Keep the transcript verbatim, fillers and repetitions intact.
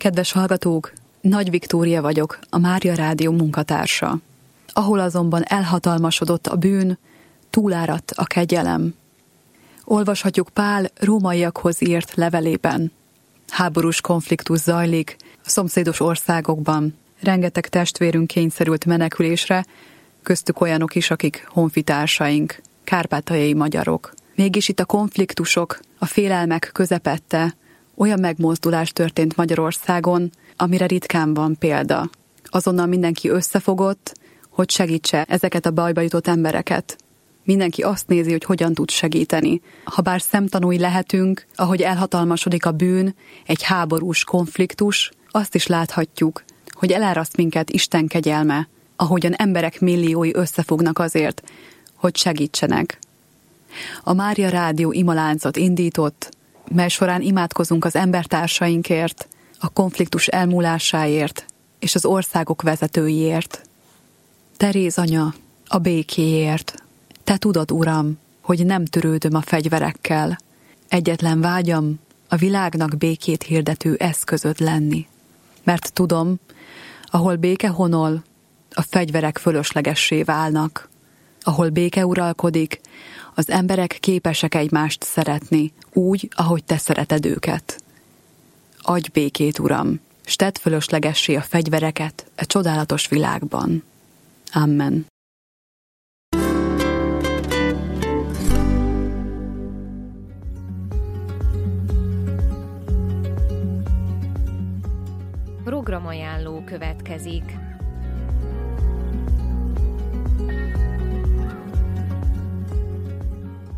Kedves hallgatók, Nagy Viktória vagyok, a Mária Rádió munkatársa. Ahol azonban elhatalmasodott a bűn, túláradt a kegyelem. Olvashatjuk Pál rómaiakhoz írt levelében. Háborús konfliktus zajlik a szomszédos országokban. Rengeteg testvérünk kényszerült menekülésre, köztük olyanok is, akik honfitársaink, kárpátaljai magyarok. Mégis itt a konfliktusok, a félelmek közepette olyan megmozdulás történt Magyarországon, amire ritkán van példa. Azonnal mindenki összefogott, hogy segítse ezeket a bajba jutott embereket. Mindenki azt nézi, hogy hogyan tud segíteni. Habár szemtanúi lehetünk, ahogy elhatalmasodik a bűn, egy háborús konfliktus, azt is láthatjuk, hogy eláraszt minket Isten kegyelme, ahogyan emberek milliói összefognak azért, hogy segítsenek. A Mária Rádió imaláncot indított, mely során imádkozunk az embertársainkért, a konfliktus elmúlásáért és az országok vezetőiért. Teréz anya, a békéért. Te tudod, Uram, hogy nem törődöm a fegyverekkel. Egyetlen vágyam a világnak békét hirdető eszközöd lenni. Mert tudom, ahol béke honol, a fegyverek fölöslegessé válnak. Ahol béke uralkodik, az emberek képesek egymást szeretni, úgy, ahogy te szereted őket. Adj békét, Uram, s tedd fölöslegessé a fegyvereket e csodálatos világban. Amen. Programajánló következik.